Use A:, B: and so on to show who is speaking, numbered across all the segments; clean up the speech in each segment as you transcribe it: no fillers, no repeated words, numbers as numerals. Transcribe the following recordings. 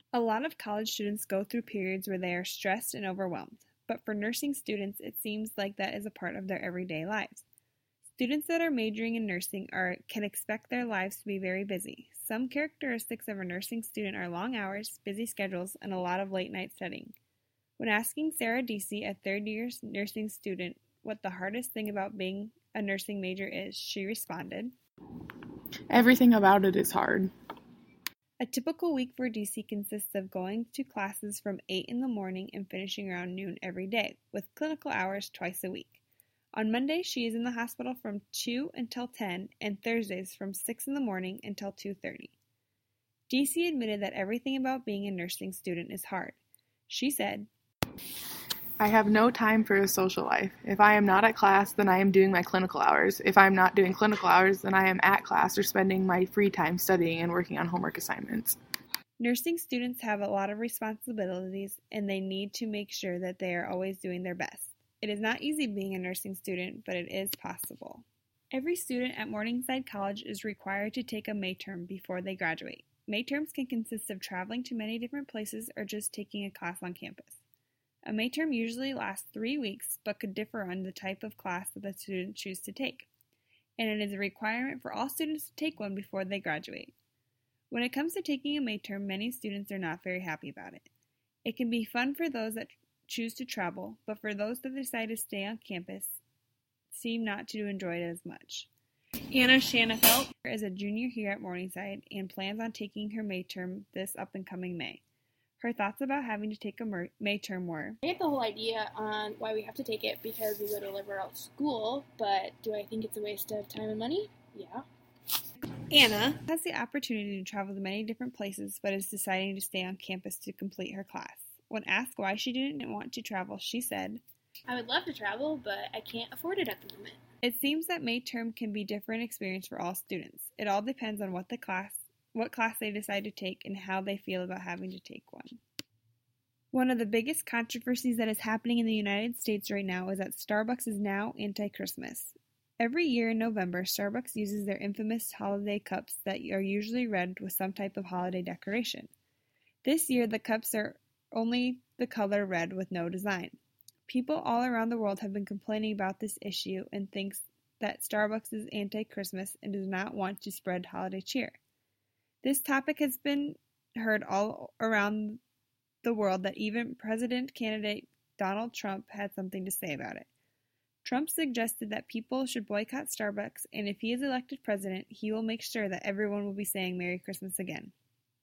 A: A lot of college students go through periods where they are stressed and overwhelmed, but for nursing students, it seems like that is a part of their everyday lives. Students that are majoring in nursing can expect their lives to be very busy. Some characteristics of a nursing student are long hours, busy schedules, and a lot of late night studying. When asking Sarah Deasy, a third-year nursing student, what the hardest thing about being a nursing major is, she responded,
B: Everything about it is hard.
A: A typical week for Deasy consists of going to classes from 8 in the morning and finishing around noon every day, with clinical hours twice a week. On Mondays, she is in the hospital from 2 until 10, and Thursdays from 6 in the morning until 2:30. Deasy admitted that everything about being a nursing student is hard. She said,
B: I have no time for a social life. If I am not at class, then I am doing my clinical hours. If I am not doing clinical hours, then I am at class or spending my free time studying and working on homework assignments.
A: Nursing students have a lot of responsibilities, and they need to make sure that they are always doing their best. It is not easy being a nursing student, but it is possible. Every student at Morningside College is required to take a May term before they graduate. May terms can consist of traveling to many different places or just taking a class on campus. A May term usually lasts 3 weeks, but could differ on the type of class that the students choose to take, and it is a requirement for all students to take one before they graduate. When it comes to taking a May term, many students are not very happy about it. It can be fun for those that choose to travel, but for those that decide to stay on campus, seem not to enjoy it as much. Anna Shanafelt is a junior here at Morningside and plans on taking her May term this up-and-coming May. Her thoughts about having to take a May term were,
C: I get the whole idea on why we have to take it because we go to liberal school, but do I think it's a waste of time and money? Yeah.
A: Anna has the opportunity to travel to many different places, but is deciding to stay on campus to complete her class. When asked why she didn't want to travel, she said,
C: I would love to travel, but I can't afford it at the moment.
A: It seems that May term can be a different experience for all students. It all depends on what class they decide to take and how they feel about having to take one. One of the biggest controversies that is happening in the United States right now is that Starbucks is now anti-Christmas. Every year in November, Starbucks uses their infamous holiday cups that are usually red with some type of holiday decoration. This year, the cups are only the color red with no design. People all around the world have been complaining about this issue and thinks that Starbucks is anti-Christmas and does not want to spread holiday cheer. This topic has been heard all around the world that even president candidate Donald Trump had something to say about it. Trump suggested that people should boycott Starbucks, and if he is elected president, he will make sure that everyone will be saying Merry Christmas again.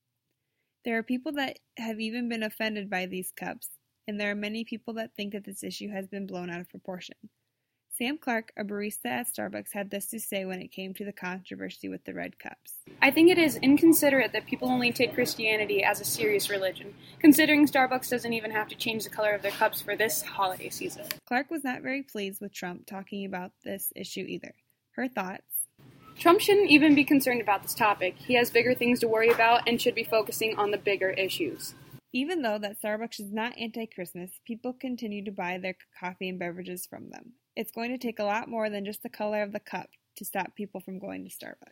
A: There are people that have even been offended by these cups, and there are many people that think that this issue has been blown out of proportion. Sam Clark, a barista at Starbucks, had this to say when it came to the controversy with the red cups.
D: I think it is inconsiderate that people only take Christianity as a serious religion, considering Starbucks doesn't even have to change the color of their cups for this holiday season.
A: Clark was not very pleased with Trump talking about this issue either. Her thoughts:
D: Trump shouldn't even be concerned about this topic. He has bigger things to worry about and should be focusing on the bigger issues.
A: Even though that Starbucks is not anti-Christmas, people continue to buy their coffee and beverages from them. It's going to take a lot more than just the color of the cup to stop people from going to Starbucks.